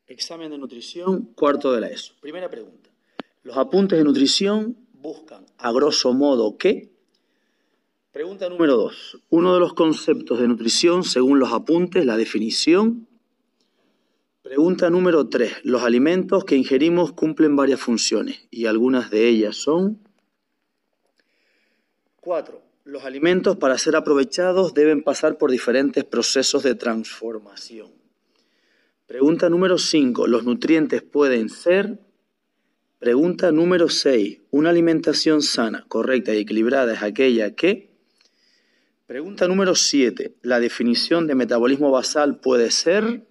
Examen de nutrición, cuarto de la ESO. Primera pregunta. Los apuntes de nutrición buscan, a grosso modo, ¿qué? Pregunta número 2. Uno de los conceptos de nutrición, según los apuntes, la definición. Pregunta número 3. Los alimentos que ingerimos cumplen varias funciones y algunas de ellas son. 4. Los alimentos, para ser aprovechados, deben pasar por diferentes procesos de transformación. Pregunta número 5. ¿Los nutrientes pueden ser? Pregunta número 6. ¿Una alimentación sana, correcta y equilibrada es aquella que? Pregunta número 7. ¿La definición de metabolismo basal puede ser?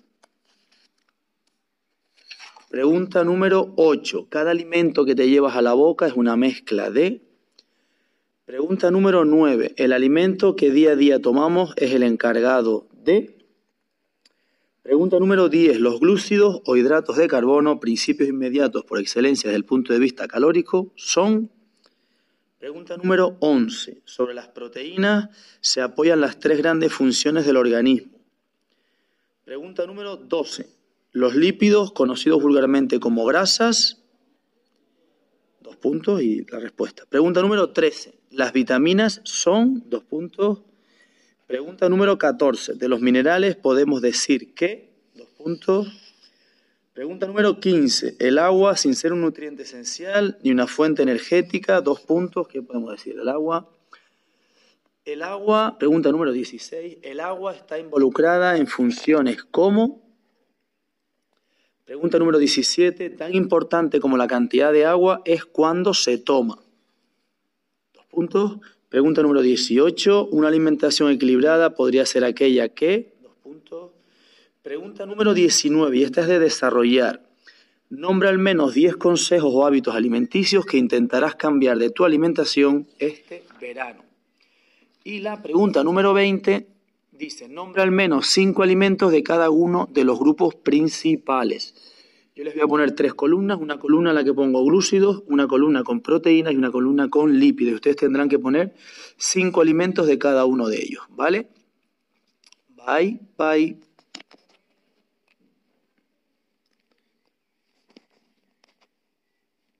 Pregunta número 8. ¿Cada alimento que te llevas a la boca es una mezcla de? Pregunta número 9. ¿El alimento que día a día tomamos es el encargado de? Pregunta número 10. ¿Los glúcidos o hidratos de carbono, principios inmediatos por excelencia desde el punto de vista calórico, son? Pregunta número 11. Sobre las proteínas se apoyan las 3 grandes funciones del organismo. Pregunta número 12. Los lípidos, conocidos vulgarmente como grasas. 2 puntos y la respuesta. Pregunta número 13. Las vitaminas son. 2 puntos. Pregunta número 14. De los minerales podemos decir que. 2 puntos. Pregunta número 15. El agua, sin ser un nutriente esencial ni una fuente energética. 2 puntos. ¿Qué podemos decir? El agua. Pregunta número 16. El agua está involucrada en funciones como. Pregunta número 17. Tan importante como la cantidad de agua es cuando se toma. 2 puntos. Pregunta número 18. Una alimentación equilibrada podría ser aquella que. 2 puntos. Pregunta número 19. Y esta es de desarrollar. Nombra al menos 10 consejos o hábitos alimenticios que intentarás cambiar de tu alimentación este verano. Y la pregunta número 20 dice, nombra al menos 5 alimentos de cada uno de los grupos principales. Yo les voy a poner 3 columnas, una columna en la que pongo glúcidos, una columna con proteínas y una columna con lípidos. Ustedes tendrán que poner 5 alimentos de cada uno de ellos, ¿vale? Bye, bye.